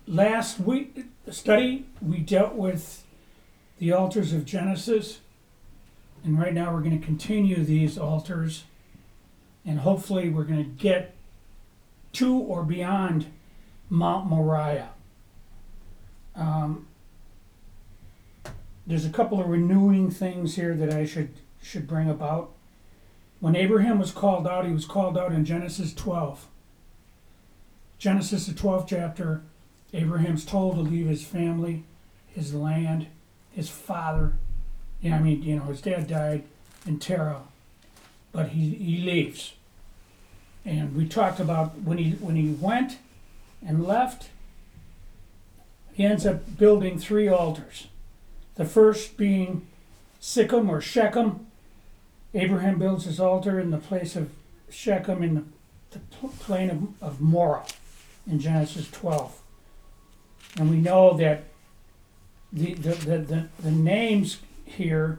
last week study, we dealt with the altars of Genesis, and right now we're going to continue these altars, and hopefully we're going to get to or beyond Mount Moriah. There's a couple of renewing things here that I should bring about. When Abraham was called out, he was called out in Genesis 12. Genesis, the 12th chapter, Abraham's told to leave his family, his land, his father. His dad died in Terah, but he leaves. And we talked about when he went and left, he ends up building 3 altars. The first being Sikkim or Shechem. Abraham builds his altar in the place of Shechem in the plain of Morah in Genesis 12. And we know that the names here,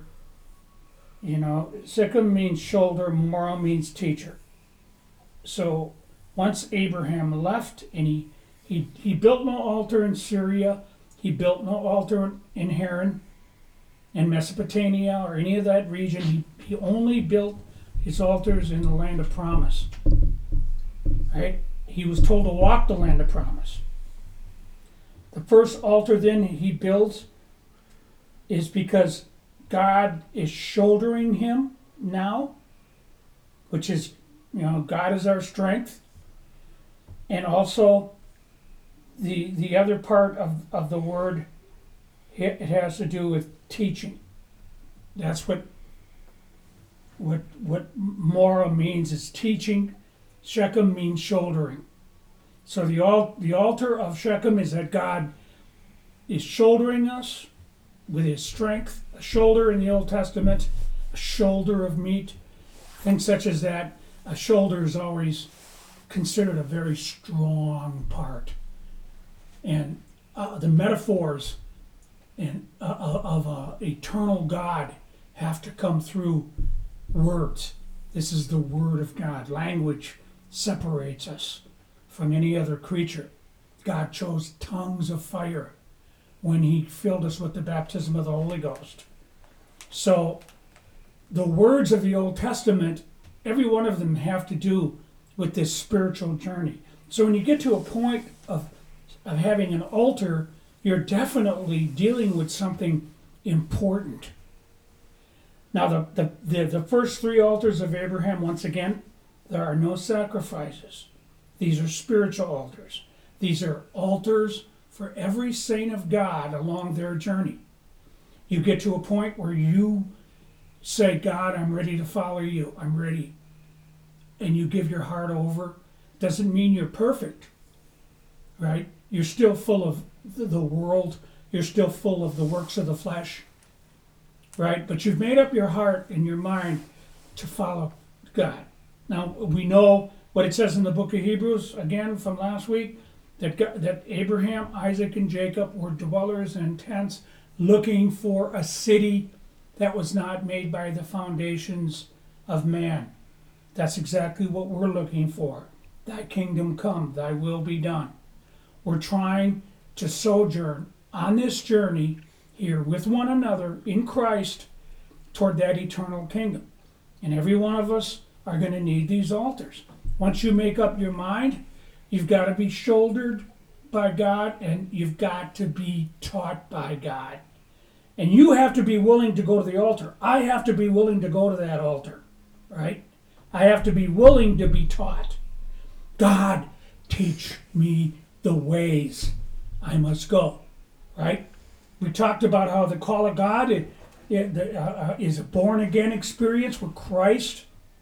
Sikkim means shoulder, Morah means teacher. So once Abraham left and he built no altar in Syria, he built no altar in Haran, in Mesopotamia or any of that region. He only built his altars in the land of promise. Right? He was told to walk the land of promise. The first altar then he builds is because God is shouldering him now, which is, God is our strength. And also the other part of the word, it has to do with teaching. That's what Morah means, is teaching. Shechem means shouldering. So the altar of Shechem is that God is shouldering us with his strength. A shoulder in the Old Testament, a shoulder of meat, things such as that. A shoulder is always considered a very strong part. And the metaphors of eternal God have to come through words. This is the Word of God. Language separates us from any other creature. God chose tongues of fire when he filled us with the baptism of the Holy Ghost. So the words of the Old Testament, every one of them have to do with this spiritual journey. So when you get to a point of having an altar, you're definitely dealing with something important. Now, the first 3 altars of Abraham, once again, there are no sacrifices. These are spiritual altars. These are altars for every saint of God along their journey. You get to a point where you say, God, I'm ready to follow you. I'm ready. And you give your heart over. Doesn't mean you're perfect, right? You're still full of the world. You're still full of the works of the flesh, right? But you've made up your heart and your mind to follow God. Now, we know what it says in the book of Hebrews, again from last week, that Abraham, Isaac, and Jacob were dwellers in tents looking for a city that was not made by the foundations of man. That's exactly what we're looking for. Thy kingdom come, thy will be done. We're trying to sojourn on this journey here with one another in Christ toward that eternal kingdom. And every one of us are going to need these altars. Once you make up your mind, you've got to be shouldered by God and you've got to be taught by God. And you have to be willing to go to the altar. I have to be willing to go to that altar, right? I have to be willing to be taught. God, teach me the ways I must go, right? We talked about how the call of God is a born-again experience where Christ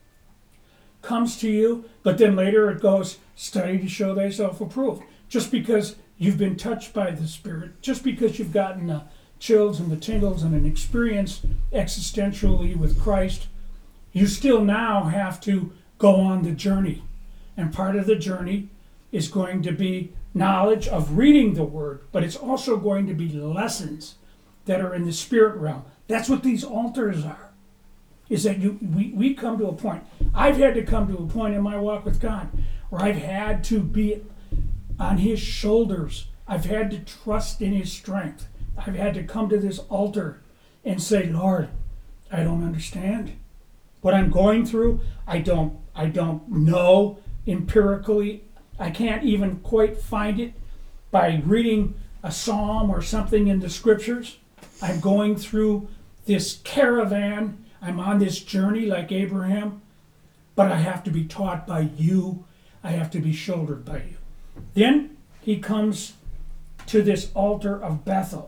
comes to you, but then later it goes, study to show thyself approved. Just because you've been touched by the Spirit, just because you've gotten the chills and the tingles and an experience existentially with Christ, you still now have to go on the journey. And part of the journey is going to be knowledge of reading the Word, but it's also going to be lessons that are in the spirit realm. That's what these altars are. Is that we come to a point. I've had to come to a point in my walk with God where I've had to be on His shoulders I've had to trust in his strength. I've had to come to this altar and say, Lord, I don't understand what I'm going through. I don't know empirically. I can't even quite find it by reading a psalm or something in the scriptures. I'm going through this caravan. I'm on this journey like Abraham, but I have to be taught by you. I have to be shouldered by you. Then he comes to this altar of Bethel.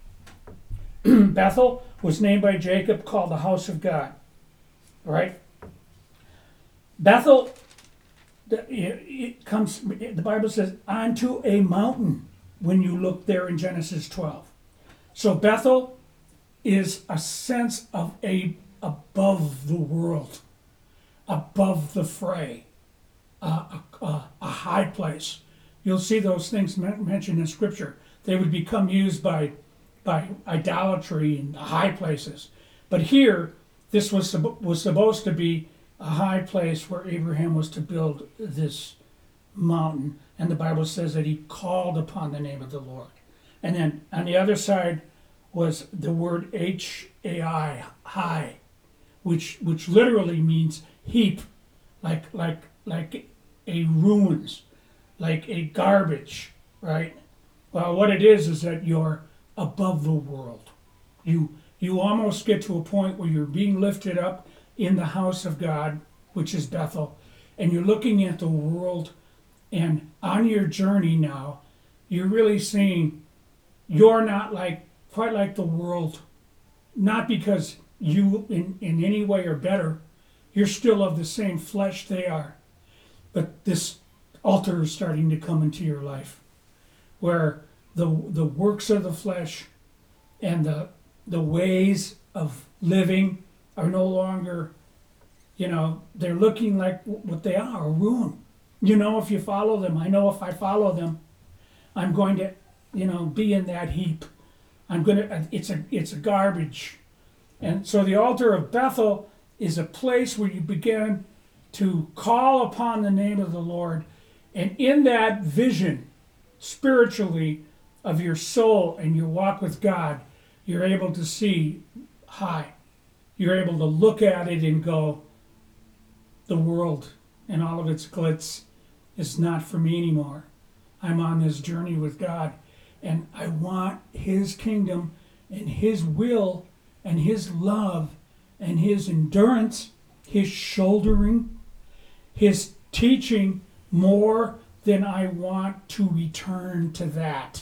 Bethel was named by Jacob, called the house of God. Right? Bethel, it comes, the Bible says, onto a mountain when you look there in Genesis 12. So Bethel is a sense of above the world, above the fray, a high place. You'll see those things mentioned in Scripture. They would become used by idolatry in the high places. But here, this was supposed to be a high place where Abraham was to build this mountain. And the Bible says that he called upon the name of the Lord. And then on the other side was the word H-A-I, high, which literally means heap, like a ruins, like a garbage, right? Well, what it is that you're above the world. You almost get to a point where you're being lifted up in the house of God, which is Bethel, and you're looking at the world, and on your journey now, you're really seeing you're not quite like the world, not because you in any way are better. You're still of the same flesh they are. But this altar is starting to come into your life, where the works of the flesh and the ways of living are no longer, they're looking like what they are, a ruin. If you follow them, I know if I follow them, I'm going to, be in that heap. It's a garbage. And so the altar of Bethel is a place where you begin to call upon the name of the Lord. And in that vision, spiritually, of your soul and your walk with God, you're able to see high. You're able to look at it and go, the world and all of its glitz is not for me anymore. I'm on this journey with God, and I want his kingdom and his will and his love and his endurance, his shouldering, his teaching more than I want to return to that.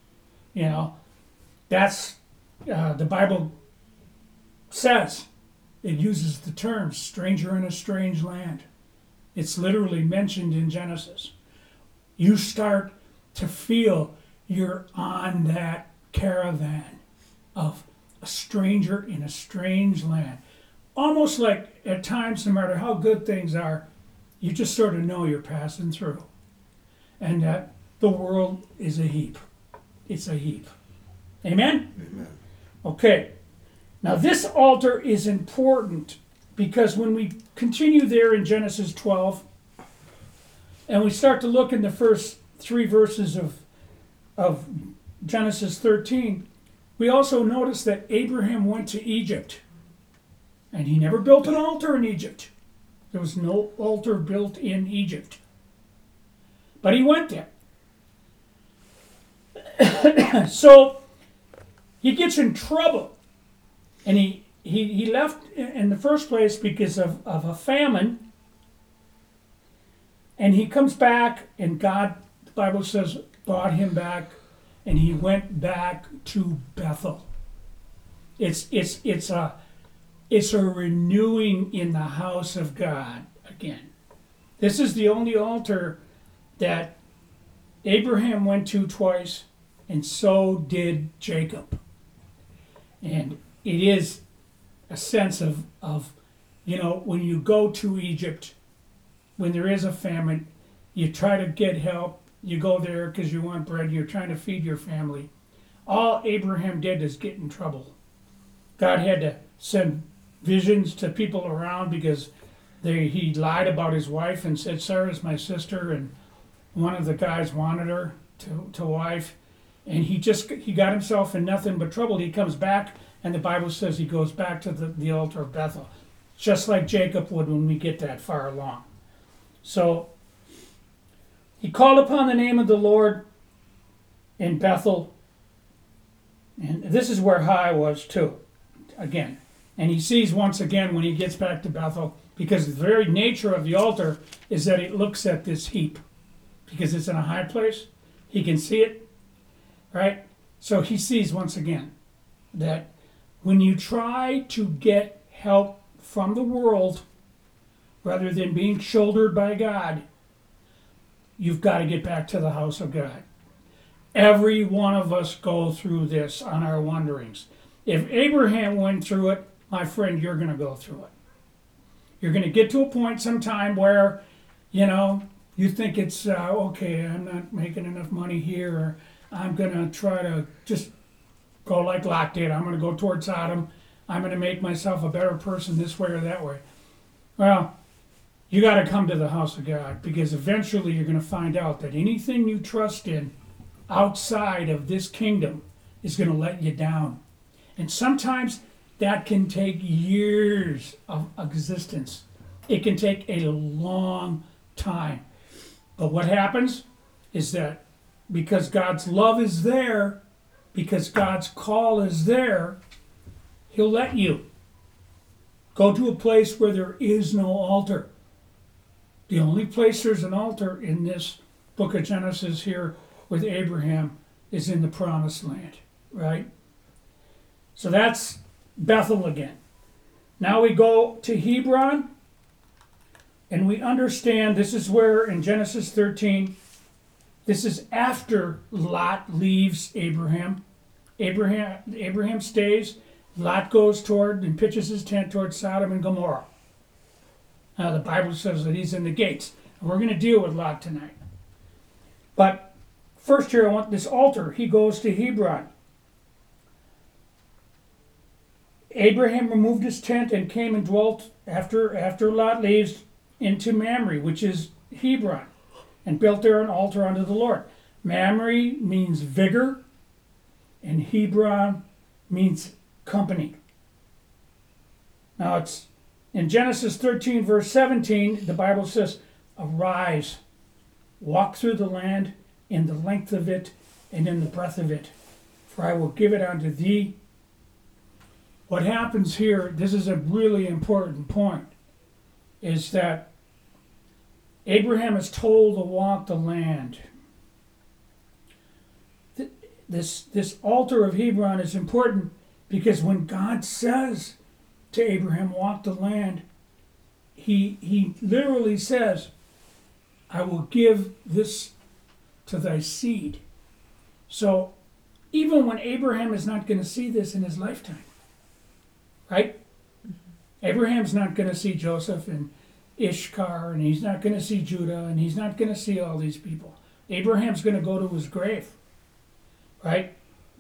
That's the Bible says. It uses the term stranger in a strange land. It's literally mentioned in Genesis. You start to feel you're on that caravan of a stranger in a strange land. Almost like at times, no matter how good things are, you just sort of know you're passing through. And that the world is a heap. It's a heap. Amen? Amen. Okay. Now this altar is important because when we continue there in Genesis 12 and we start to look in the first 3 verses of Genesis 13, we also notice that Abraham went to Egypt and he never built an altar in Egypt. There was no altar built in Egypt. But he went there. So he gets in trouble. And he left in the first place because of a famine. And he comes back, and God, the Bible says, brought him back, and he went back to Bethel. It's a renewing in the house of God again. This is the only altar that Abraham went to twice, and so did Jacob. And it is a sense of when you go to Egypt, when there is a famine, you try to get help. You go there because you want bread. You're trying to feed your family. All Abraham did is get in trouble. God had to send visions to people around because he lied about his wife and said, Sarah's my sister, and one of the guys wanted her. to wife, and he got himself in nothing but trouble. He comes back, and the Bible says he goes back to the altar of Bethel, just like Jacob would when we get that far along. So he called upon the name of the Lord in Bethel, and this is where Hai was too, again. And he sees once again when he gets back to Bethel, because the very nature of the altar is that it looks at this heap, because it's in a high place. He can see it, right? So he sees once again that when you try to get help from the world rather than being shouldered by God, you've got to get back to the house of God. Every one of us go through this on our wanderings. If Abraham went through it, my friend, you're going to go through it. You're going to get to a point sometime where, you think it's, okay, I'm not making enough money here, or I'm going to try to just go like Lot did. I'm going to go towards Sodom. I'm going to make myself a better person this way or that way. Well, you got to come to the house of God, because eventually you're going to find out that anything you trust in outside of this kingdom is going to let you down. And sometimes that can take years of existence. It can take a long time. But what happens is that because God's love is there, because God's call is there, he'll let you go to a place where there is no altar. The only place there's an altar in this book of Genesis here with Abraham is in the promised land, right? So that's Bethel again. Now we go to Hebron, and we understand this is where in Genesis 13, this is after Lot leaves Abraham. Abraham stays. Lot goes toward and pitches his tent towards Sodom and Gomorrah. Now the Bible says that he's in the gates, and we're going to deal with Lot tonight. But first here, I want this altar. He goes to Hebron. Abraham removed his tent and came and dwelt after Lot leaves into Mamre, which is Hebron, and built there an altar unto the Lord. Mamre means vigor, and Hebron means company. Now it's in Genesis 13, verse 17, the Bible says, "Arise, walk through the land in the length of it and in the breadth of it, for I will give it unto thee." What happens here, this is a really important point, is that Abraham is told to walk the land. This altar of Hebron is important because when God says to Abraham, walk the land, he literally says, I will give this to thy seed. So even when Abraham is not going to see this in his lifetime, right? Abraham's not going to see Joseph and Ishkar, and he's not going to see Judah, and he's not going to see all these people. Abraham's going to go to his grave, right?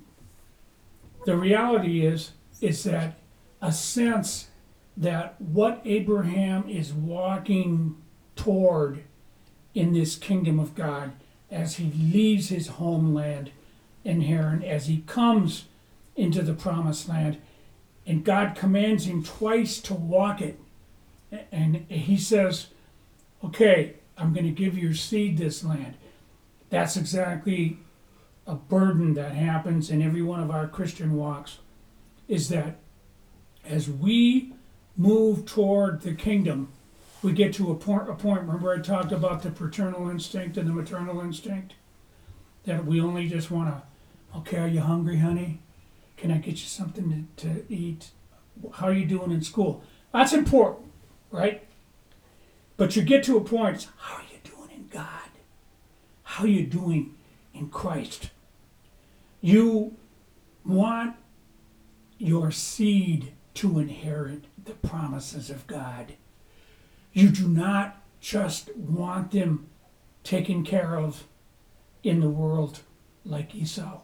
The reality is that a sense that what Abraham is walking toward in this kingdom of God as he leaves his homeland in Haran, as he comes into the promised land, and God commands him twice to walk it. And he says, okay, I'm going to give your seed this land. That's exactly a burden that happens in every one of our Christian walks, is that as we move toward the kingdom, we get to a point. Remember I talked about the paternal instinct and the maternal instinct? That we only just want to, okay, are you hungry, honey? Can I get you something to eat? How are you doing in school? That's important, right? But you get to a point, it's, how are you doing in God? How are you doing in Christ? You want your seed to inherit the promises of God. You do not just want them taken care of in the world like Esau.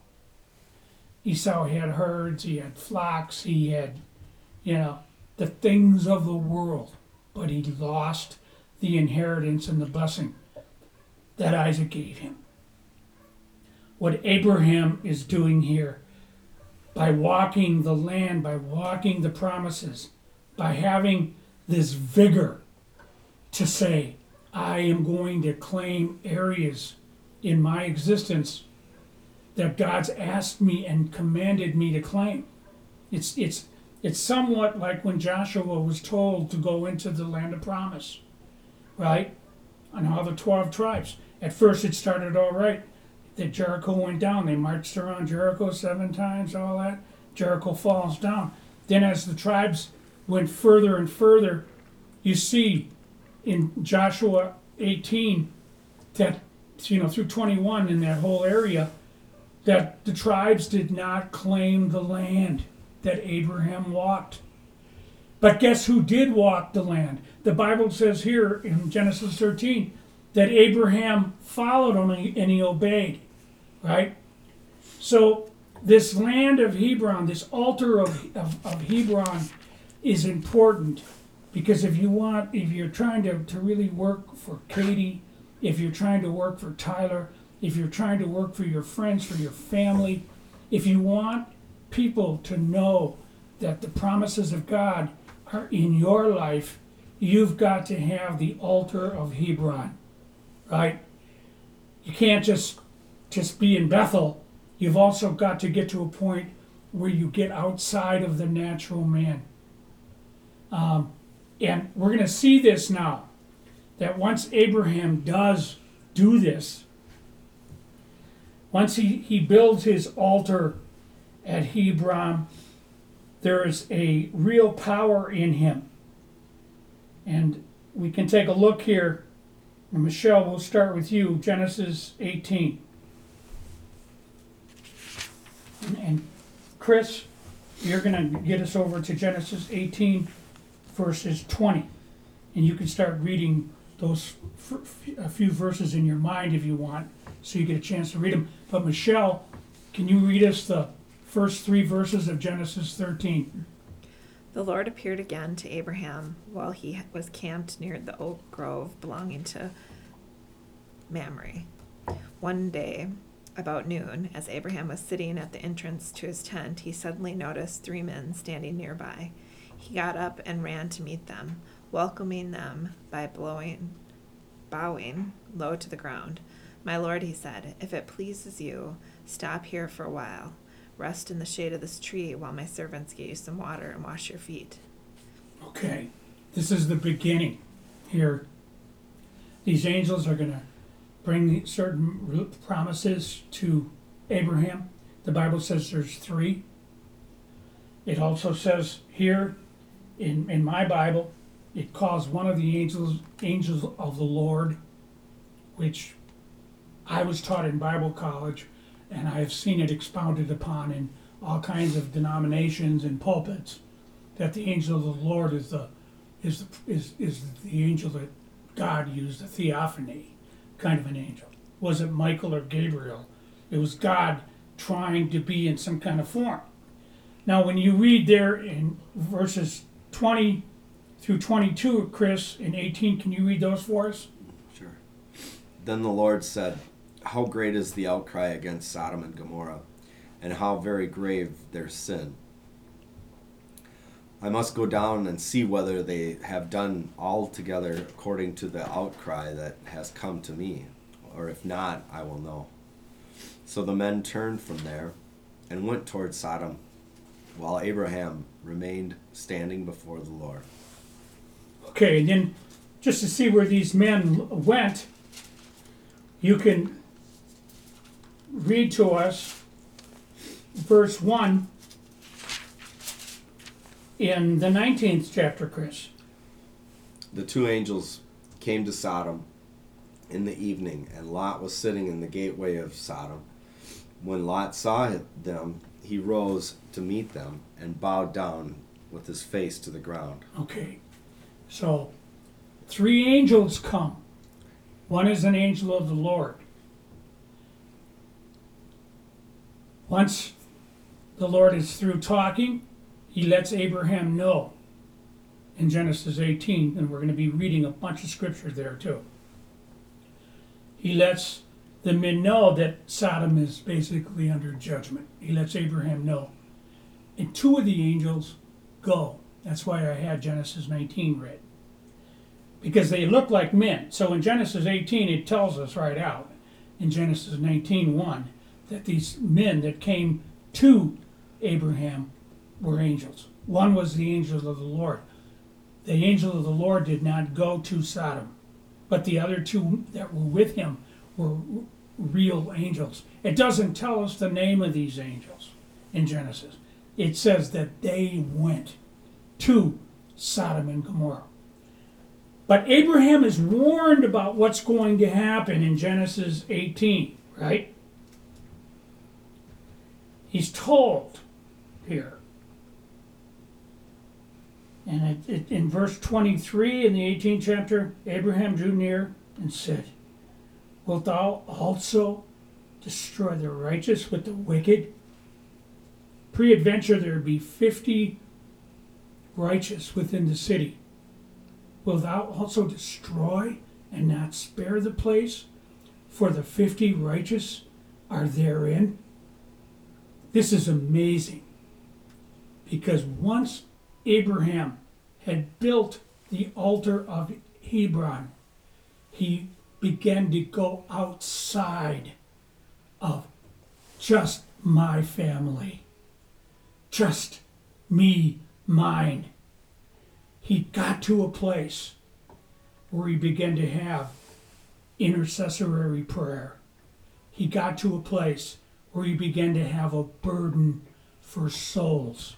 Esau had herds, he had flocks, he had, the things of the world, but he lost the inheritance and the blessing that Isaac gave him. what Abraham is doing here by walking the land, by walking the promises, by having this vigor to say, I am going to claim areas in my existence that God's asked me and commanded me to claim. It's somewhat like when Joshua was told to go into the land of promise, right? On all the 12 tribes. At first it started all right. That Jericho went down. They marched around Jericho 7 times, all that. Jericho falls down. Then as the tribes went further and further, you see in Joshua 18 that, through 21 in that whole area, that the tribes did not claim the land that Abraham walked. But guess who did walk the land? The Bible says here in Genesis 13 that Abraham followed him and he obeyed, right? So this land of Hebron, this altar of Hebron is important, because if you're trying to really work for Katie, if you're trying to work for Tyler, if you're trying to work for your friends, for your family, if you want people to know that the promises of God are in your life, you've got to have the altar of Hebron, right? You can't just be in Bethel. You've also got to get to a point where you get outside of the natural man. And we're going to see this now, that once Abraham does do this, once he builds his altar at Hebron, there is a real power in him. And we can take a look here. And Michelle, we'll start with you, Genesis 18. And Chris, you're going to get us over to Genesis 18, verses 20. And you can start reading those a few verses in your mind if you want, so you get a chance to read them. But Michelle, can you read us the first 3 verses of Genesis 13? The Lord appeared again to Abraham while he was camped near the oak grove belonging to Mamre. One day, about noon, as Abraham was sitting at the entrance to his tent, he suddenly noticed 3 men standing nearby. He got up and ran to meet them, welcoming them by bowing low to the ground. "My lord," he said, "if it pleases you, stop here for a while. Rest in the shade of this tree while my servants get you some water and wash your feet." Okay, this is the beginning here. These angels are going to bring certain promises to Abraham. The Bible says there's 3. It also says here in my Bible, it calls one of the angels of the Lord, which I was taught in Bible college, and I have seen it expounded upon in all kinds of denominations and pulpits, that the angel of the Lord is the angel that God used, a theophany kind of an angel. It wasn't Michael or Gabriel. It was God trying to be in some kind of form. Now, when you read there in verses 20 through 22, Chris, in 18, can you read those for us? Sure. Then the Lord said, "How great is the outcry against Sodom and Gomorrah, and how very grave their sin. I must go down and see whether they have done altogether according to the outcry that has come to me, or if not, I will know." So the men turned from there and went toward Sodom, while Abraham remained standing before the Lord. Okay, and then just to see where these men went, you can read to us verse 1 in the 19th chapter, Chris. The 2 angels came to Sodom in the evening, and Lot was sitting in the gateway of Sodom. When Lot saw them, he rose to meet them and bowed down with his face to the ground. Okay, so 3 angels come. One is an angel of the Lord. Once the Lord is through talking, he lets Abraham know in Genesis 18, and we're going to be reading a bunch of scripture there too. He lets the men know that Sodom is basically under judgment. He lets Abraham know. And two of the angels go. That's why I had Genesis 19 read. Because they look like men. So in Genesis 18, it tells us right out, in Genesis 19:1, that these men that came to Abraham were angels. One was the angel of the Lord. The angel of the Lord did not go to Sodom, but the other two that were with him were real angels. It doesn't tell us the name of these angels in Genesis. It says that they went to Sodom and Gomorrah. But Abraham is warned about what's going to happen in Genesis 18, right? He's told here. And in verse 23 in the 18th chapter, Abraham drew near and said, "Wilt thou also destroy the righteous with the wicked? Peradventure there be 50 righteous within the city. Wilt thou also destroy and not spare the place? For the 50 righteous are therein." This is amazing, because once Abraham had built the altar of Hebron, he began to go outside of just my family, just me, mine. He got to a place where he began to have intercessory prayer. He got to a place where he began to have a burden for souls.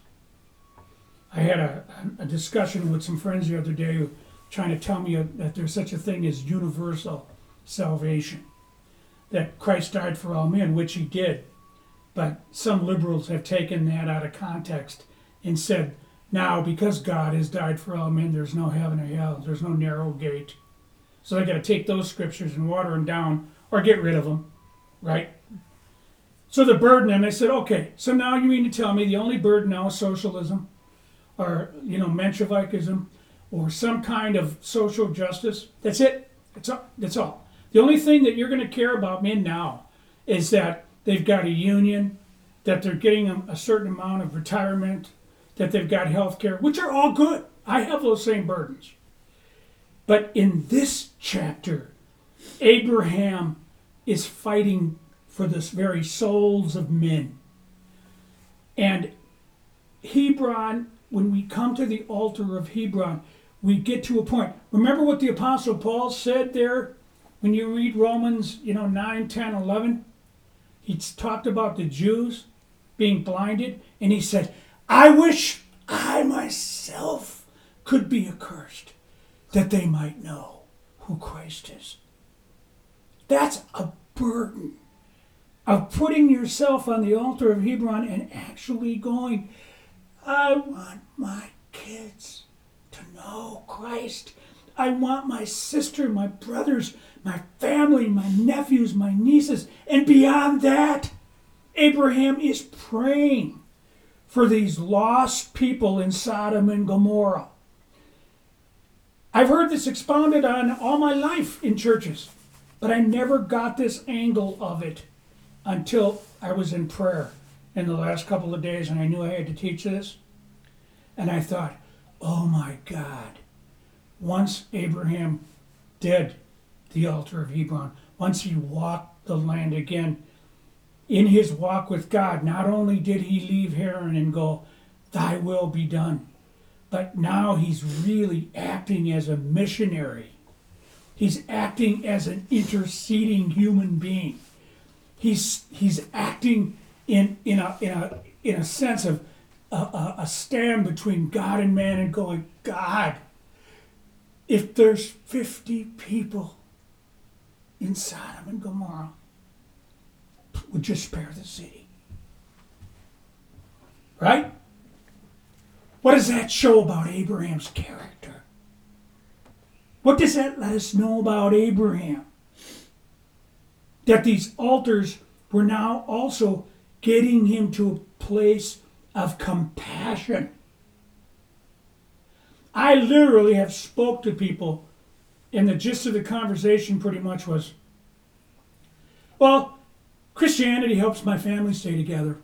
I had a discussion with some friends the other day trying to tell me that there's such a thing as universal salvation, that Christ died for all men, which he did. But some liberals have taken that out of context and said, now, because God has died for all men, there's no heaven or hell, there's no narrow gate. So they got to take those scriptures and water them down or get rid of them, right? So the burden, and I said, okay, so now you mean to tell me the only burden now is socialism, or Menshevikism, or some kind of social justice? That's it. That's all. The only thing that you're going to care about men now is that they've got a union, that they're getting a certain amount of retirement, that they've got health care, which are all good. I have those same burdens. But in this chapter, Abraham is fighting for the very souls of men. And Hebron, when we come to the altar of Hebron, we get to a point. Remember what the Apostle Paul said there when you read Romans 9, 10, 11? He talked about the Jews being blinded, and he said, I wish I myself could be accursed, that they might know who Christ is. That's a burden of putting yourself on the altar of Hebron and actually going, I want my kids to know Christ. I want my sister, my brothers, my family, my nephews, my nieces. And beyond that, Abraham is praying for these lost people in Sodom and Gomorrah. I've heard this expounded on all my life in churches, but I never got this angle of it until I was in prayer in the last couple of days, and I knew I had to teach this. And I thought, oh my God, once Abraham did the altar of Hebron, once he walked the land again, in his walk with God, not only did he leave Haran and go, thy will be done, but now he's really acting as a missionary. He's acting as an interceding human being. He's acting in a sense of a stand between God and man, and going, God, if there's 50 people in Sodom and Gomorrah, would you spare the city? Right? What does that show about Abraham's character? What does that let us know about Abraham? That these altars were now also getting him to a place of compassion. I literally have spoke to people, and the gist of the conversation pretty much was, Well, Christianity helps my family stay together.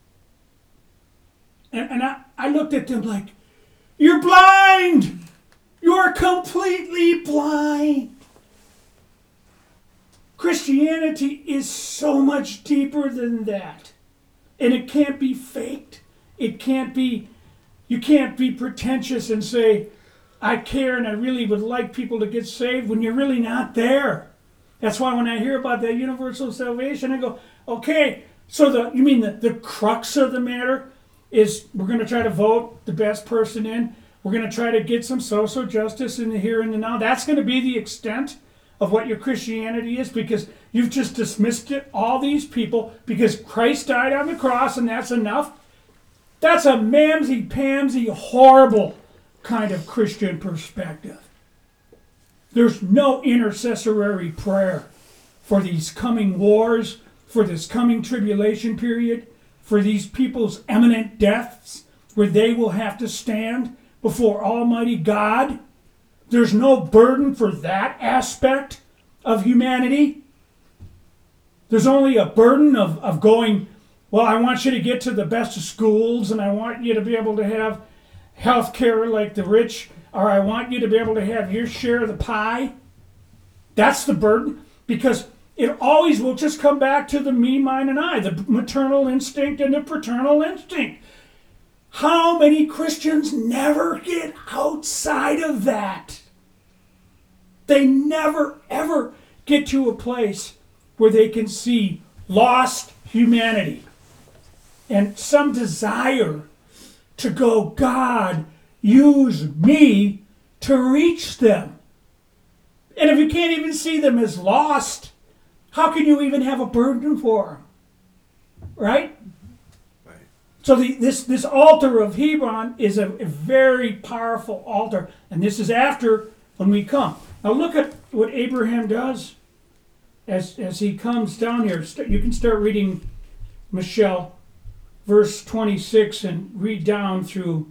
And I looked at them like, you're blind! You're completely blind! Christianity is so much deeper than that. And it can't be faked. You can't be pretentious and say, I care and I really would like people to get saved when you're really not there. That's why when I hear about that universal salvation, I go, okay, so you mean the crux of the matter is we're going to try to vote the best person in. We're going to try to get some social justice in the here and the now. That's going to be the extent of what your Christianity is, because you've just dismissed it, all these people, because Christ died on the cross and that's enough. That's a mamsy-pamsy, horrible kind of Christian perspective. There's no intercessory prayer for these coming wars, for this coming tribulation period, for these people's imminent deaths, where they will have to stand before Almighty God. There's no burden for that aspect of humanity. There's only a burden of going, well, I want you to get to the best of schools, and I want you to be able to have health care like the rich, or I want you to be able to have your share of the pie. That's the burden, because it always will just come back to the me, mine, and I, the maternal instinct and the paternal instinct. How many Christians never get outside of that? They never, ever get to a place where they can see lost humanity and some desire to go, God, use me to reach them. And if you can't even see them as lost, how can you even have a burden for them? Right? Right. So this altar of Hebron is a very powerful altar. And this is after when we come. Now look at what Abraham does as he comes down here. You can start reading, Michelle, verse 26 and read down through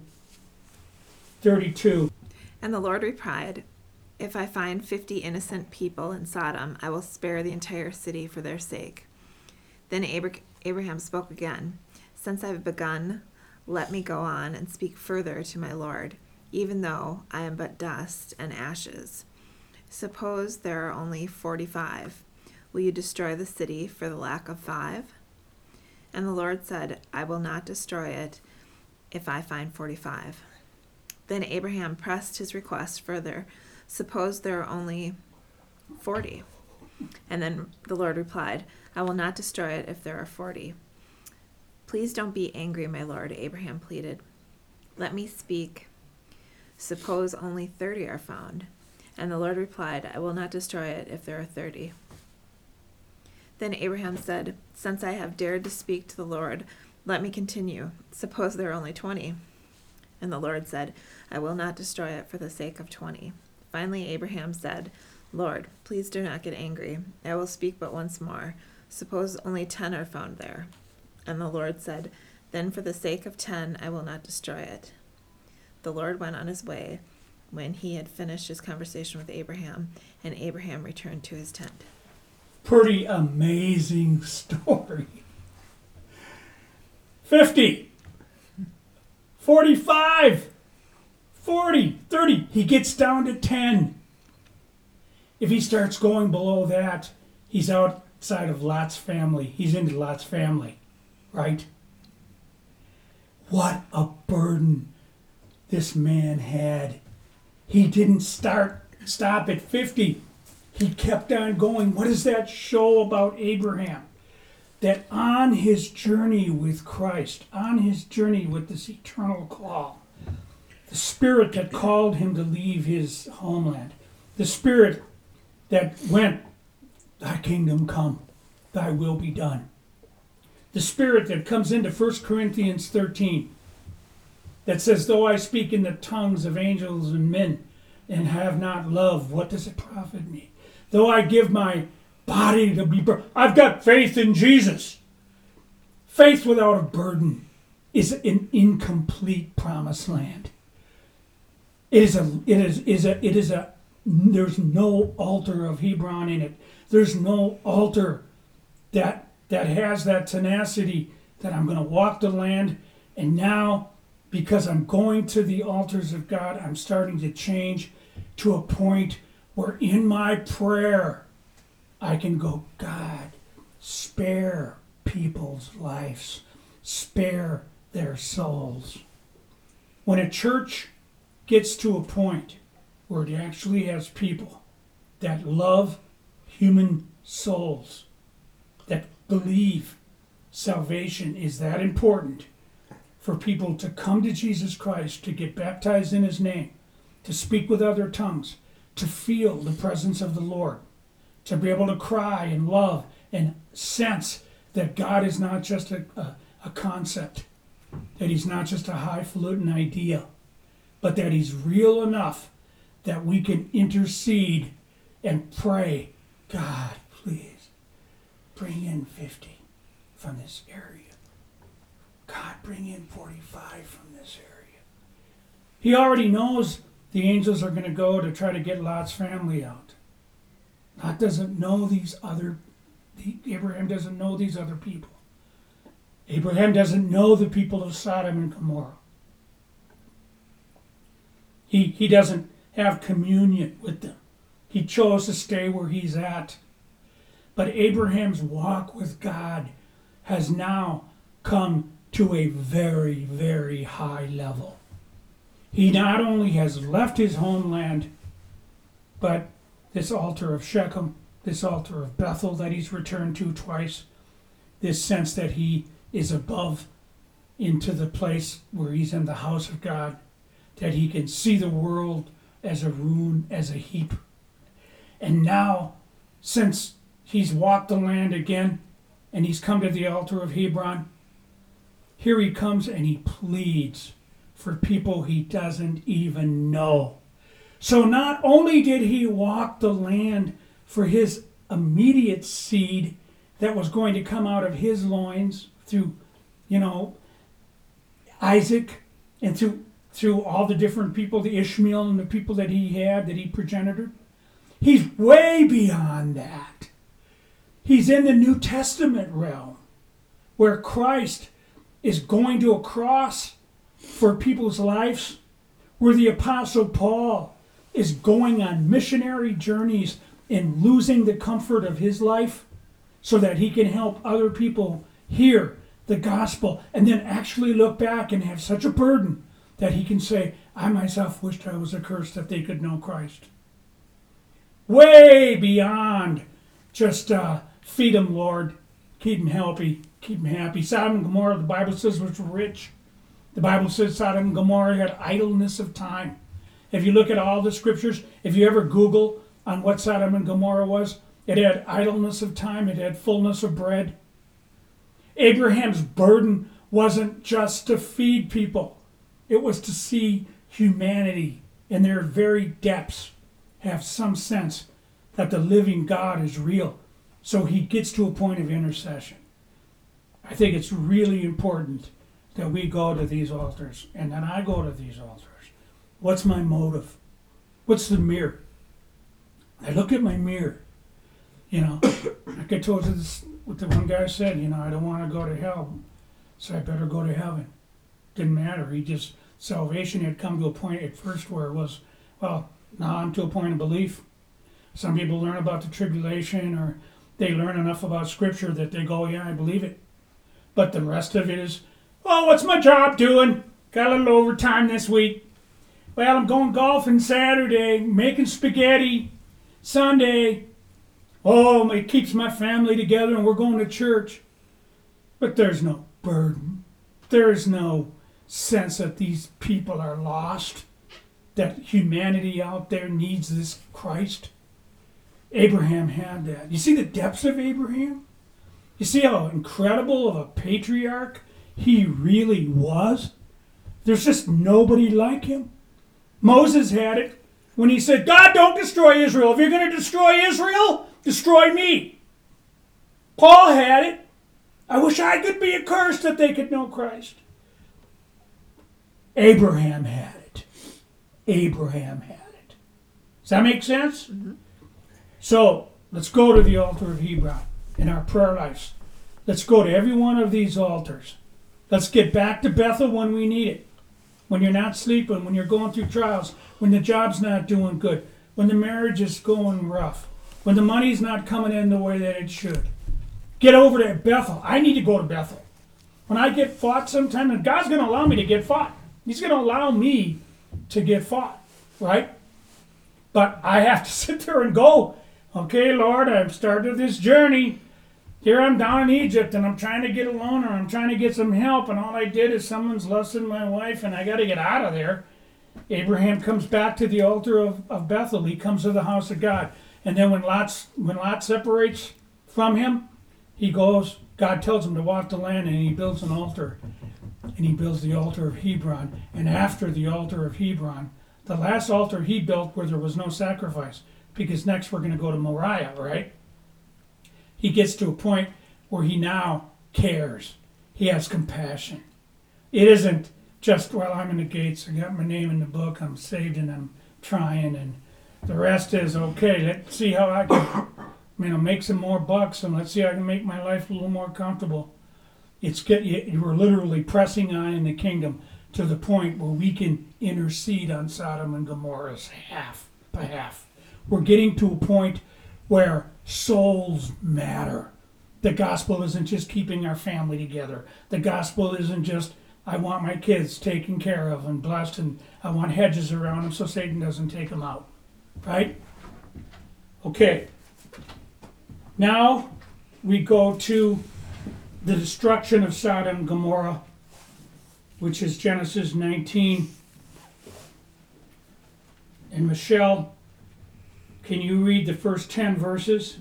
32. And the Lord replied, if I find 50 innocent people in Sodom, I will spare the entire city for their sake. Then Abraham spoke again, since I have begun, let me go on and speak further to my Lord, even though I am but dust and ashes. Suppose there are only 45. Will you destroy the city for the lack of 5? And the Lord said, I will not destroy it if I find 45. Then Abraham pressed his request further. Suppose there are only 40. And then the Lord replied, I will not destroy it if there are 40. Please don't be angry, my Lord, Abraham pleaded. Let me speak. Suppose only 30 are found. And the Lord replied, I will not destroy it if there are 30. Then Abraham said, since I have dared to speak to the Lord, let me continue. Suppose there are only 20. And the Lord said, I will not destroy it for the sake of 20. Finally Abraham said, Lord, please do not get angry. I will speak but once more. Suppose only 10 are found there. And the Lord said, then for the sake of 10 I will not destroy it. The Lord went on his way when he had finished his conversation with Abraham, and Abraham returned to his tent. Pretty amazing story. 50, 45, 40, 30. He gets down to 10. If he starts going below that, he's outside of Lot's family. He's into Lot's family, right? What a burden this man had. He didn't stop at 50. He kept on going. What does that show about Abraham? That on his journey with Christ, on his journey with this eternal call, the Spirit that called him to leave his homeland, the Spirit that went, thy kingdom come, thy will be done. The Spirit that comes into 1 Corinthians 13, that says, though I speak in the tongues of angels and men and have not love, what does it profit me? Though I give my body to be burned, I've got faith in Jesus. Faith without a burden is an incomplete promised land. There's no altar of Hebron in it. There's no altar that has that tenacity that I'm going to walk the land, and now because I'm going to the altars of God, I'm starting to change to a point where in my prayer I can go, God, spare people's lives, spare their souls. When a church gets to a point where it actually has people that love human souls, that believe salvation is that important for people to come to Jesus Christ, to get baptized in his name, to speak with other tongues, to feel the presence of the Lord, to be able to cry and love and sense that God is not just a concept, that he's not just a highfalutin idea, but that he's real enough that we can intercede and pray, God, please bring in 50 from this area. God, bring in 45 from this area. He already knows the angels are going to go to try to get Lot's family out. Lot doesn't know Abraham doesn't know these other people. Abraham doesn't know the people of Sodom and Gomorrah. He doesn't have communion with them. He chose to stay where he's at. But Abraham's walk with God has now come to a very, very high level. He not only has left his homeland, but this altar of Shechem, this altar of Bethel that he's returned to twice, this sense that he is above into the place where he's in the house of God, that he can see the world as a ruin, as a heap. And now, since he's walked the land again, and he's come to the altar of Hebron, here he comes and he pleads for people he doesn't even know. So not only did he walk the land for his immediate seed that was going to come out of his loins through, Isaac, and through all the different people, the Ishmael and the people that he progenitored. He's way beyond that. He's in the New Testament realm where Christ is going to a cross for people's lives, where the Apostle Paul is going on missionary journeys and losing the comfort of his life so that he can help other people hear the gospel and then actually look back and have such a burden that he can say, I myself wished I was accursed that they could know Christ. Way beyond just feed them, Lord, keep them healthy, keep them happy. Sodom and Gomorrah, the Bible says, was rich. The Bible says Sodom and Gomorrah had idleness of time. If you look at all the scriptures, if you ever Google on what Sodom and Gomorrah was, it had idleness of time, it had fullness of bread. Abraham's burden wasn't just to feed people. It was to see humanity in their very depths have some sense that the living God is real. So he gets to a point of intercession. I think it's really important that we go to these altars and that I go to these altars. What's my motive? What's the mirror? I look at my mirror. Like I told you this, what the one guy said, I don't want to go to hell, so I better go to heaven. Didn't matter. Salvation had come to a point at first where it was, well, now I'm to a point of belief. Some people learn about the tribulation or they learn enough about Scripture that they go, yeah, I believe it. But the rest of it is, oh, what's my job doing? Got a little overtime this week. Well, I'm going golfing Saturday, making spaghetti Sunday. Oh, it keeps my family together and we're going to church. But there's no burden. There's no sense that these people are lost, that humanity out there needs this Christ. Abraham had that. You see the depths of Abraham? You see how incredible of a patriarch he really was? There's just nobody like him. Moses had it when he said, God, don't destroy Israel. If you're going to destroy Israel, destroy me. Paul had it. I wish I could be accursed that they could know Christ. Abraham had it. Abraham had it. Does that make sense? Mm-hmm. So, let's go to the altar of Hebron. in our prayer lives. Let's go to every one of these altars. Let's get back to Bethel when we need it. When you're not sleeping, when you're going through trials, when the job's not doing good, when the marriage is going rough, when the money's not coming in the way that it should. Get over to Bethel. I need to go to Bethel. When I get fought sometime, and God's going to allow me to get fought. He's going to allow me to get fought, right? But I have to sit there and go, okay, Lord, I've started this journey. Here I'm down in Egypt, and I'm trying to get a loan, or I'm trying to get some help, and all I did is someone's lusted my wife, and I got to get out of there. Abraham comes back to the altar of Bethel. He comes to the house of God. And then when Lot separates from him, he goes, God tells him to walk the land, and he builds an altar. And he builds the altar of Hebron. And after the altar of Hebron, the last altar he built where there was no sacrifice, because next we're going to go to Moriah, right? He gets to a point where he now cares. He has compassion. It isn't just, well, I'm in the gates, I got my name in the book, I'm saved, and I'm trying, and the rest is, okay, let's see how I can make some more bucks, and let's see how I can make my life a little more comfortable. We're literally pressing on in the kingdom to the point where we can intercede on Sodom and Gomorrah's behalf. We're getting to a point where souls matter. The gospel isn't just keeping our family together. The gospel isn't just, I want my kids taken care of and blessed, and I want hedges around them so Satan doesn't take them out. Right? Okay. Now we go to the destruction of Sodom and Gomorrah, which is Genesis 19. And Michelle, can you read the first 10 verses?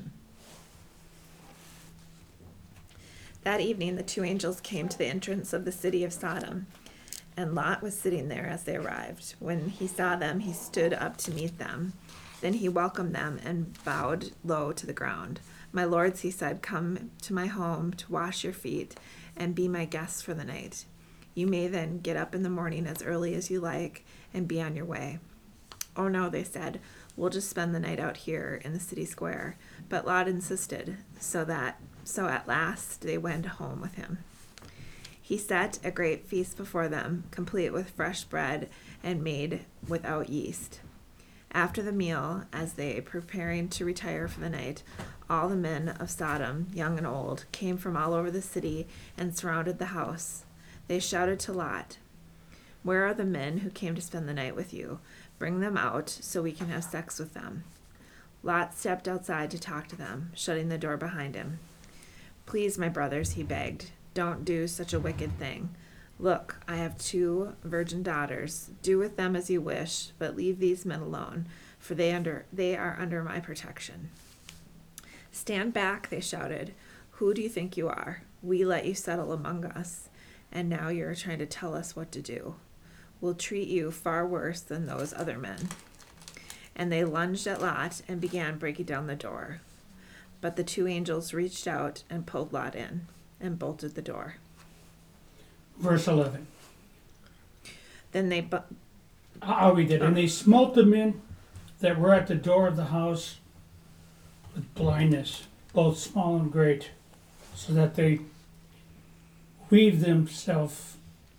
That evening the two angels came to the entrance of the city of Sodom, and Lot was sitting there as they arrived. When he saw them, he stood up to meet them. Then he welcomed them and bowed low to the ground. My lords, he said, come to my home to wash your feet and be my guests for the night. You may then get up in the morning as early as you like and be on your way. Oh no, they said, we'll just spend the night out here in the city square. But Lot insisted, so at last they went home with him. He set a great feast before them, complete with fresh bread and made without yeast. After the meal, as they preparing to retire for the night, all the men of Sodom, young and old, came from all over the city and surrounded the house. They shouted to Lot, where are the men who came to spend the night with you? Bring them out so we can have sex with them. Lot stepped outside to talk to them, shutting the door behind him. Please, my brothers, he begged, don't do such a wicked thing. Look, I have 2 virgin daughters. Do with them as you wish, but leave these men alone, for they are under my protection. Stand back, they shouted. Who do you think you are? We let you settle among us, and now you're trying to tell us what to do. We'll treat you far worse than those other men. And they lunged at Lot and began breaking down the door. But the 2 angels reached out and pulled Lot in and bolted the door. Verse 11. Then I'll read it. And they smote the men that were at the door of the house with blindness, both small and great, so that they wearied themselves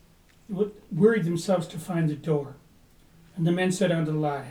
to find the door. And the men said unto Lot,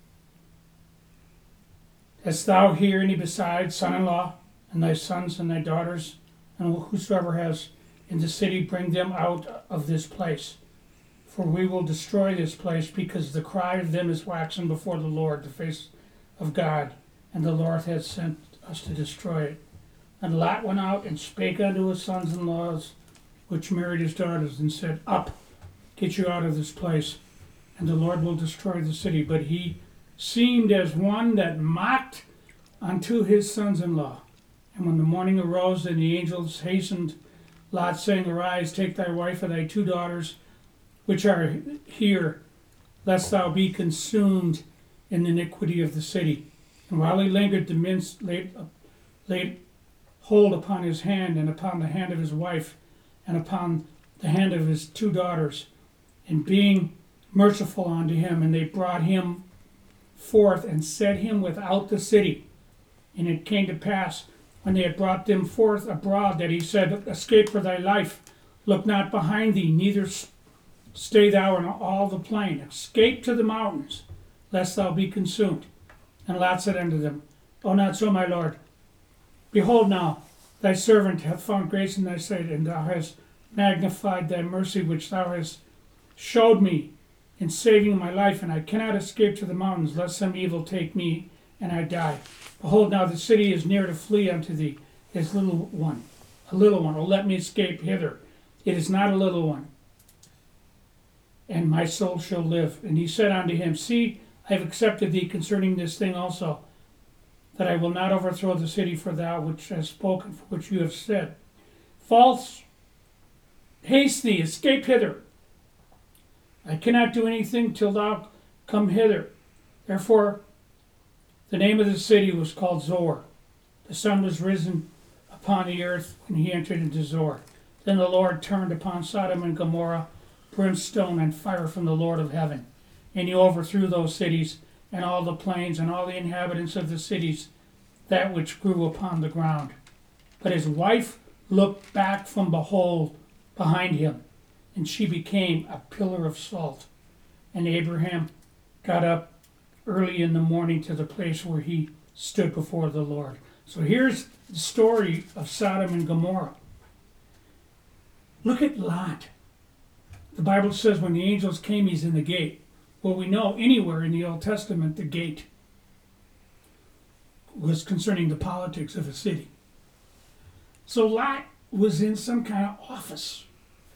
Hast thou here any besides son-in-law, and thy sons and thy daughters, and whosoever has in the city, bring them out of this place? For we will destroy this place, because the cry of them is waxen before the Lord, the face of God, and the Lord hath sent us to destroy it. And Lot went out and spake unto his sons-in-law, which married his daughters, and said, Up, get you out of this place, and the Lord will destroy the city. But he seemed as one that mocked unto his sons-in-law. And when the morning arose, and the angels hastened Lot, saying, Arise, take thy wife and thy 2 daughters, which are here, lest thou be consumed in the iniquity of the city. And while he lingered, the men laid hold upon his hand, and upon the hand of his wife, and upon the hand of his 2 daughters, and being merciful unto him, and they brought him forth and set him without the city. And it came to pass, when they had brought them forth abroad, that he said, Escape for thy life, look not behind thee, neither stay thou in all the plain. Escape to the mountains, lest thou be consumed. And Lot said unto them, O not so, my lord. Behold now, thy servant hath found grace in thy sight, and thou hast magnified thy mercy which thou hast showed me in saving my life, and I cannot escape to the mountains, lest some evil take me, and I die. Behold, now the city is near to flee unto thee, his a little one. Oh, let me escape hither. It is not a little one, and my soul shall live. And he said unto him, See, I have accepted thee concerning this thing also, that I will not overthrow the city for thou which hast spoken, for which you have said. False, haste thee, escape hither. I cannot do anything till thou come hither. Therefore, the name of the city was called Zoar. The sun was risen upon the earth when he entered into Zoar. Then the Lord turned upon Sodom and Gomorrah brimstone and fire from the Lord of heaven. And he overthrew those cities and all the plains and all the inhabitants of the cities, that which grew upon the ground. But his wife looked back from behind him, and she became a pillar of salt. And Abraham got up early in the morning to the place where he stood before the Lord. So here's the story of Sodom and Gomorrah. Look at Lot. The Bible says when the angels came, he's in the gate. Well, we know anywhere in the Old Testament the gate was concerning the politics of a city. So Lot was in some kind of office.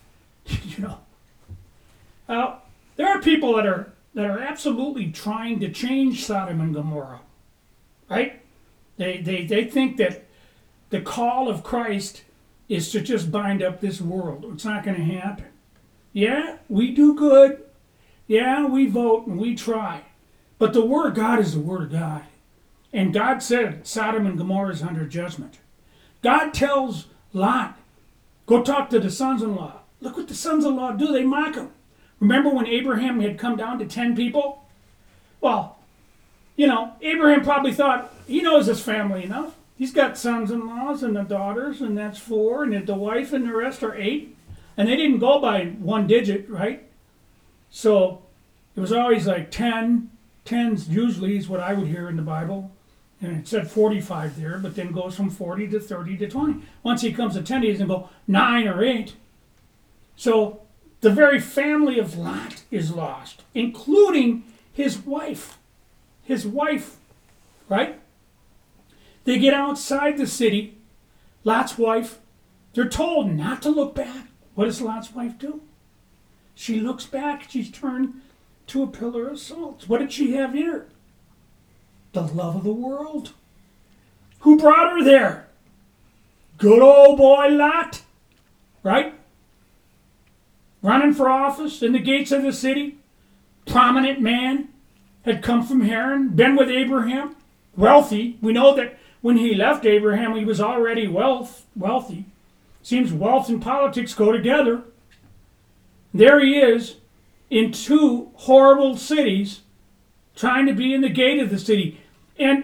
There are people that are absolutely trying to change Sodom and Gomorrah, right? They think that the call of Christ is to just bind up this world. It's not going to happen. Yeah, we do good. Yeah, we vote and we try. But the Word of God is the Word of God. And God said Sodom and Gomorrah is under judgment. God tells Lot, go talk to the sons-in-law. Look what the sons-in-law do. They mock him. Remember when Abraham had come down to 10 people? Well, Abraham probably thought, he knows his family enough. He's got sons-in-laws and the daughters, and that's 4, and the wife and the rest are 8. And they didn't go by one digit, right? So it was always like 10. 10's usually is what I would hear in the Bible. And it said 45 there, but then goes from 40 to 30 to 20. Once he comes to 10, he doesn't go 9 or 8. So the very family of Lot is lost, including his wife. His wife, right? They get outside the city. Lot's wife, they're told not to look back. What does Lot's wife do? She looks back. She's turned to a pillar of salt. What did she have in her? The love of the world. Who brought her there? Good old boy Lot, right? Running for office in the gates of the city. Prominent man. Had come from Haran. Been with Abraham. Wealthy. We know that when he left Abraham, he was already wealthy. Seems wealth and politics go together. There he is in 2 horrible cities trying to be in the gate of the city. And,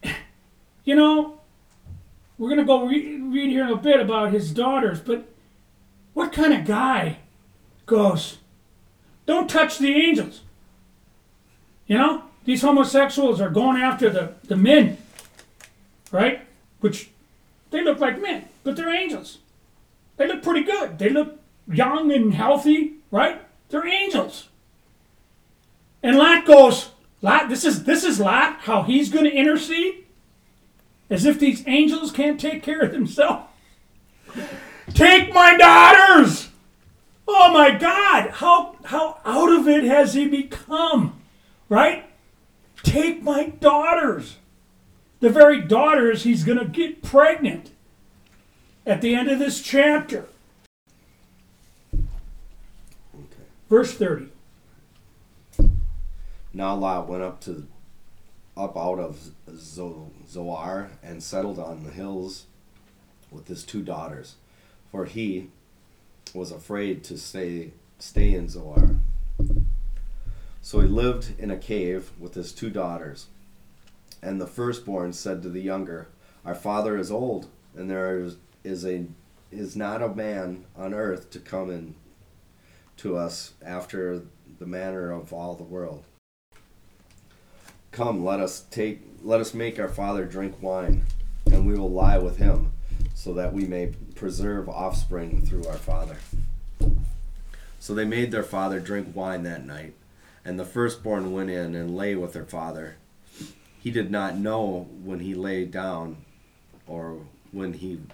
we're going to go read here in a bit about his daughters, but what kind of guy goes, don't touch the angels? These homosexuals are going after the men, right? Which they look like men, but they're angels. They look pretty good. They look young and healthy, right? They're angels. And Lot goes, this is Lot, how he's going to intercede? As if these angels can't take care of themselves. Take my daughters! Oh my God, how out of it has he become, right? Take my daughters. The very daughters he's going to get pregnant at the end of this chapter. Okay. Verse 30. Now Lot went up out of Zoar and settled on the hills with his 2 daughters, for he was afraid to stay in Zoar. So he lived in a cave with his 2 daughters. And the firstborn said to the younger, Our father is old, and there is not a man on earth to come in to us after the manner of all the world. Come, let us make our father drink wine, and we will lie with him, so that we may preserve offspring through our father. So they made their father drink wine that night, and the firstborn went in and lay with their father. He did not know when he lay down, or when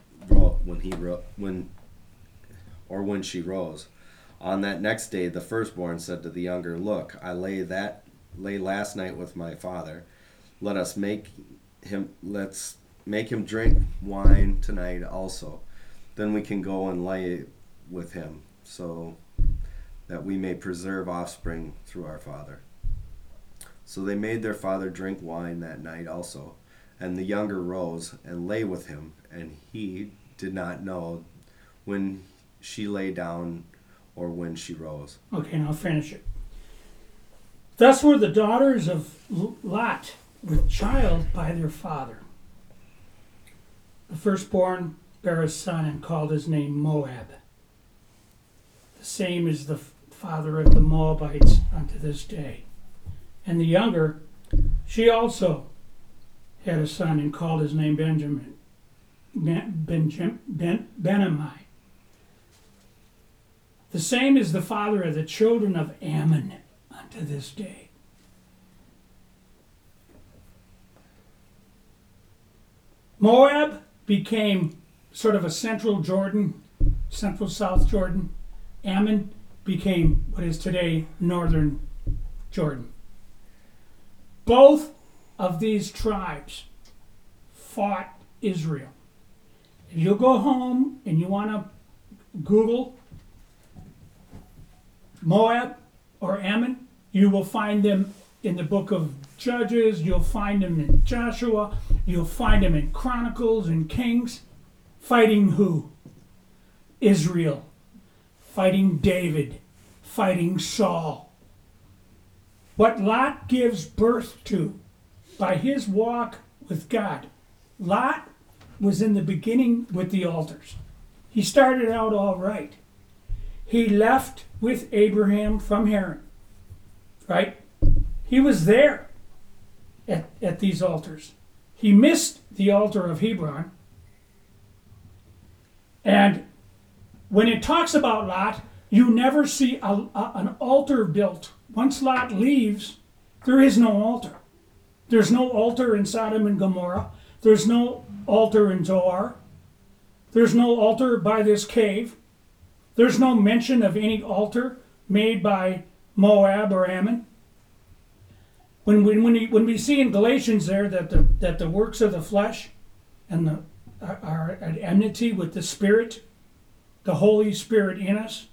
she rose. On that next day, the firstborn said to the younger, "Look, I lay last night with my father. Let's make him drink wine tonight also. Then we can go and lay with him, so that we may preserve offspring through our father." So they made their father drink wine that night also, and the younger rose and lay with him, and he did not know when she lay down or when she rose. Okay, now finish it. Thus were the daughters of Lot with child by their father. The firstborn bare a son and called his name Moab. The same is the father of the Moabites unto this day. And the younger, she also had a son and called his name Benjamin. Benami. The same is the father of the children of Ammon unto this day. Moab became sort of a central South Jordan. Ammon became what is today northern Jordan. Both of these tribes fought Israel. If you go home and you want to Google Moab or Ammon, you will find them in the book of Judges, you'll find them in Joshua, you'll find them in Chronicles and Kings, fighting who? Israel, fighting David, fighting Saul. What Lot gives birth to by his walk with God. Lot was in the beginning with the altars. He started out all right. He left with Abraham from Haran, right? He was there at these altars. He missed the altar of Hebron. And when it talks about Lot, you never see an altar built. Once Lot leaves, there is no altar. There's no altar in Sodom and Gomorrah. There's no altar in Zoar. There's no altar by this cave. There's no mention of any altar made by Moab or Ammon. When we see in Galatians there that the works of the flesh and are at enmity with the Spirit, the Holy Spirit in us,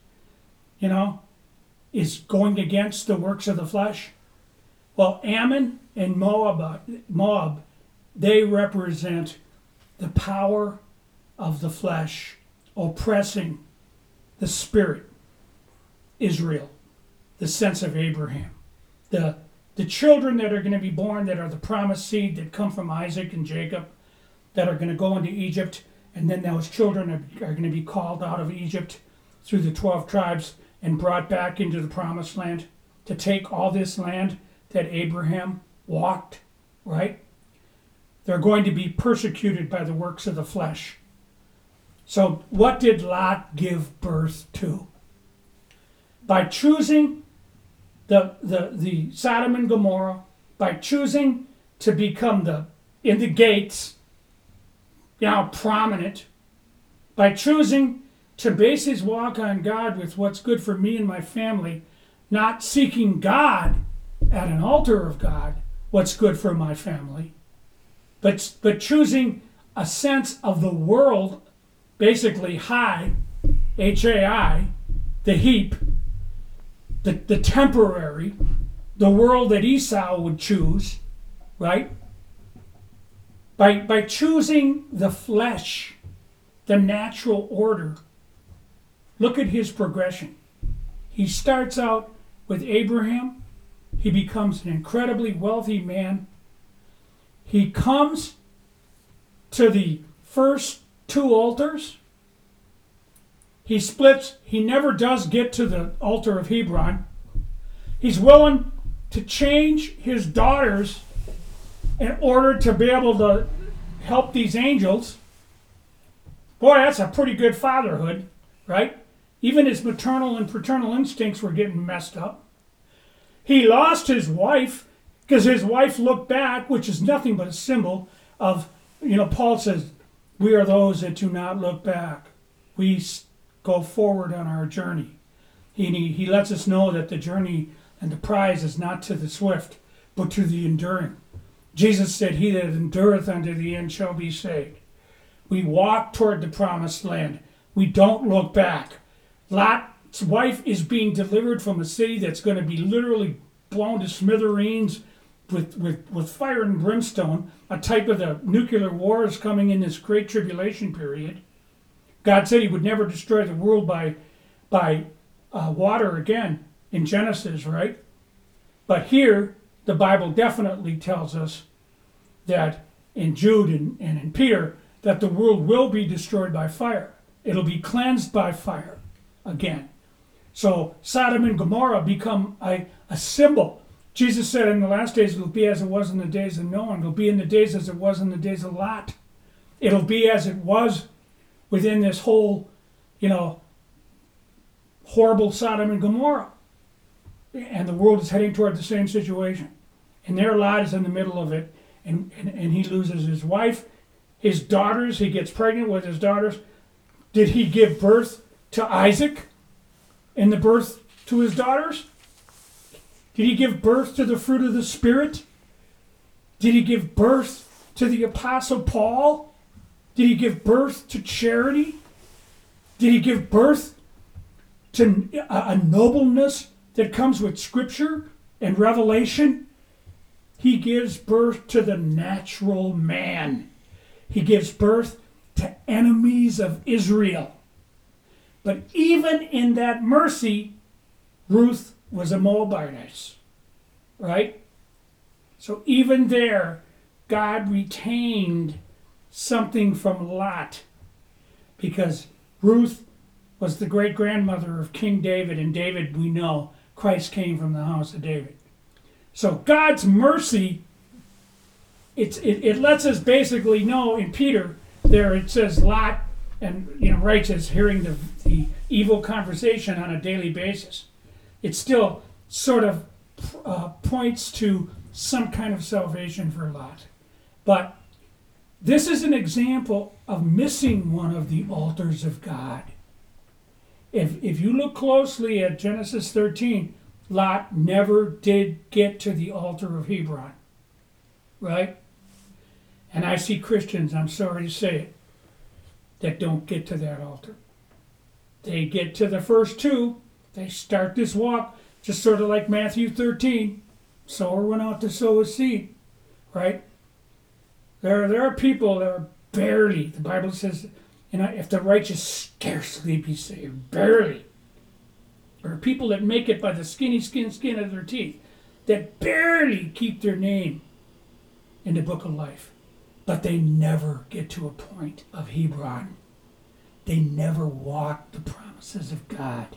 is going against the works of the flesh. Well, Ammon and Moab, they represent the power of the flesh oppressing the Spirit, Israel, the sense of Abraham, the children that are going to be born that are the promised seed that come from Isaac and Jacob, that are going to go into Egypt, and then those children are going to be called out of Egypt through the 12 tribes and brought back into the promised land to take all this land that Abraham walked, right? They're going to be persecuted by the works of the flesh. So what did Lot give birth to? By choosing the Sodom and Gomorrah, by choosing to become in the gates, prominent, by choosing to base his walk on God with what's good for me and my family, not seeking God at an altar of God, what's good for my family, but choosing a sense of the world, basically high, H-A-I, the heap, the temporary, the world that Esau would choose, right? By choosing the flesh, the natural order, look at his progression. He starts out with Abraham. He becomes an incredibly wealthy man. He comes to the first 2 altars. He splits. He never does get to the altar of Hebron. He's willing to change his daughters in order to be able to help these angels. Boy, that's a pretty good fatherhood, right? Even his maternal and paternal instincts were getting messed up. He lost his wife because his wife looked back, which is nothing but a symbol of, Paul says, we are those that do not look back. We go forward on our journey. He lets us know that the journey and the prize is not to the swift, but to the enduring. Jesus said, he that endureth unto the end shall be saved. We walk toward the promised land. We don't look back. Lot's wife is being delivered from a city that's going to be literally blown to smithereens with fire and brimstone, a type of the nuclear wars coming in this great tribulation period. God said he would never destroy the world by water again in Genesis, right? But here, the Bible definitely tells us that in Jude and in Peter, that the world will be destroyed by fire. It'll be cleansed by fire again. So Sodom and Gomorrah become a symbol. Jesus said in the last days it'll be as it was in the days of Noah. It'll be in the days as it was in the days of Lot. It'll be as it was within this whole, horrible Sodom and Gomorrah. And the world is heading toward the same situation. And there Lot is in the middle of it. And he loses his wife, his daughters. He gets pregnant with his daughters. Did he give birth to Isaac in the birth to his daughters? Did he give birth to the fruit of the Spirit? Did he give birth to the Apostle Paul? Did he give birth to charity? Did he give birth to a nobleness that comes with Scripture and revelation? He gives birth to the natural man. He gives birth to enemies of Israel. But even in that mercy, Ruth was a Moabitess, right? So even there, God retained something from Lot, because Ruth was the great-grandmother of King David, and David, we know, Christ came from the house of David. So God's mercy, it lets us basically know in Peter, there it says Lot, and writes as hearing the evil conversation on a daily basis. It still sort of points to some kind of salvation for Lot. But this is an example of missing one of the altars of God. If you look closely at Genesis 13, Lot never did get to the altar of Hebron, right? And I see Christians, I'm sorry to say it, that don't get to that altar. They get to the first two. They start this walk, just sort of like Matthew 13. Sower went out to sow a seed, right? There are people that are barely, the Bible says, if the righteous scarcely be saved, barely. There are people that make it by the skin of their teeth, that barely keep their name in the book of life. But they never get to a point of Hebron. They never walk the promises of God.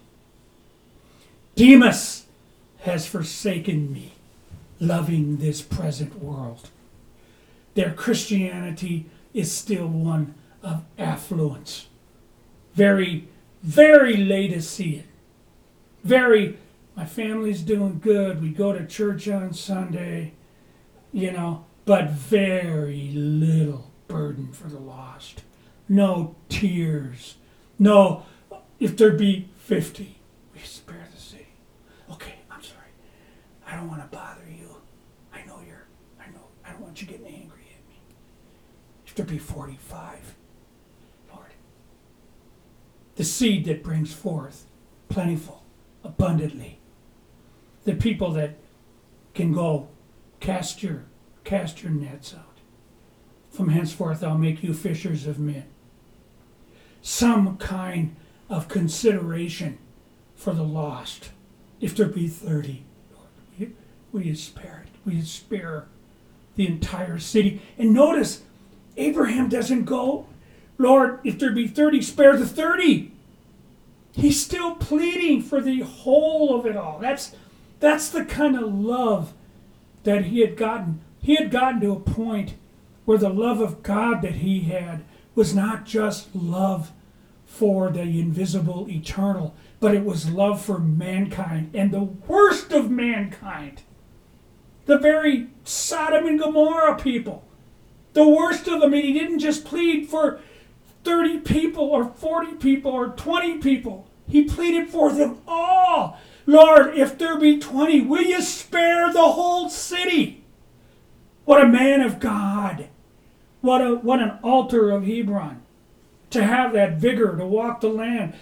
Demas has forsaken me, loving this present world. Their Christianity is still one of affluence. Very, very Laodicean. Very, my family's doing good. We go to church on Sunday, but very little burden for the lost. No tears. No, if there be 50, we spare the city. Okay, I'm sorry. I don't want to bother you. I don't want you getting angry at me. If there be 45, Lord. The seed that brings forth plentiful, abundantly. The people that can go cast your nets out. From henceforth I'll make you fishers of men. Some kind of consideration for the lost. If there be 30, Lord, will you spare it? Will you spare the entire city? And notice, Abraham doesn't go Lord, if there be 30, spare the 30. He's still pleading for the whole of it all. That's the kind of love that he had gotten. He had gotten to a point where the love of God that he had was not just love for the invisible eternal, but it was love for mankind, and the worst of mankind. The very Sodom and Gomorrah people. The worst of them. And he didn't just plead for 30 people or 40 people or 20 people. He pleaded for them all. Lord, if there be 20, will you spare the whole city? What a man of God. What an altar of Hebron. To have that vigor, to walk the land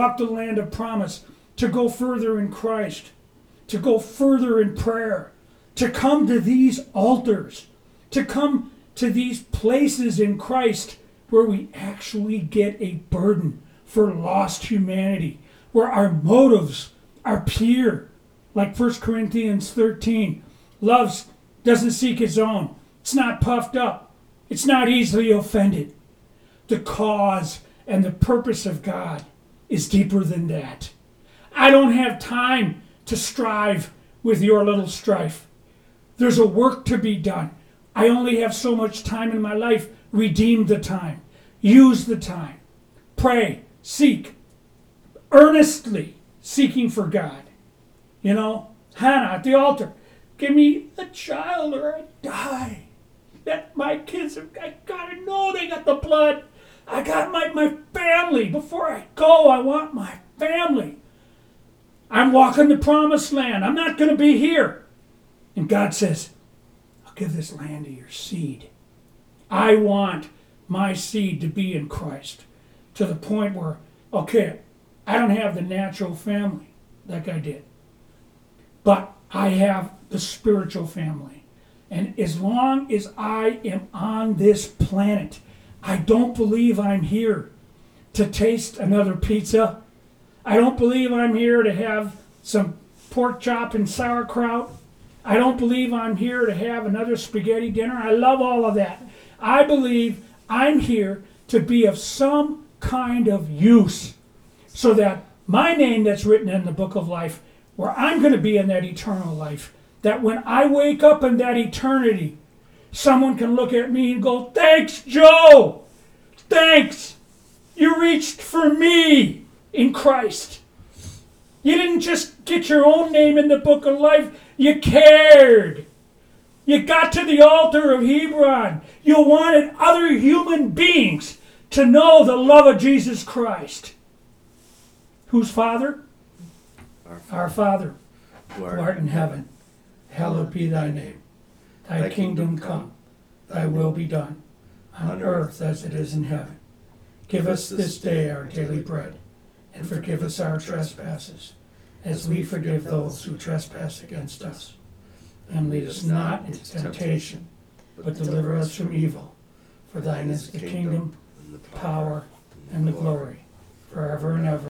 of promise, to go further in Christ, to go further in prayer, to come to these altars, to come to these places in Christ where we actually get a burden for lost humanity, where our motives are pure, like 1 Corinthians 13. Love doesn't seek its own. It's not puffed up. It's not easily offended. The cause and the purpose of God is deeper than that. I don't have time to strive with your little strife. There's a work to be done. I only have so much time in my life. Redeem the time. Use the time. Pray. Seek. Earnestly seeking for God. You know, Hannah at the altar. Give me a child or I die. That my kids, I gotta know they got the blood. I got my family. Before I go, I want my family. I'm walking the promised land. I'm not going to be here. And God says, I'll give this land to your seed. I want my seed to be in Christ. To the point where, okay, I don't have the natural family like I did. But I have the spiritual family. And as long as I am on this planet, I don't believe I'm here to taste another pizza. I don't believe I'm here to have some pork chop and sauerkraut. I don't believe I'm here to have another spaghetti dinner. I love all of that. I believe I'm here to be of some kind of use so that my name that's written in the book of life, where I'm going to be in that eternal life, that when I wake up in that eternity, someone can look at me and go, thanks, Joe. Thanks. You reached for me in Christ. You didn't just get your own name in the book of life. You cared. You got to the altar of Hebron. You wanted other human beings to know the love of Jesus Christ. Whose Father? Our Father, who art in heaven. Hallowed be thy name. Thy kingdom come. Thy will be done, on earth as it is in heaven. Give us this day our daily bread, and forgive us our trespasses, as we forgive those who trespass against us. And lead us not into temptation, but deliver us from evil. For thine is the kingdom, the power, and the glory, forever and ever.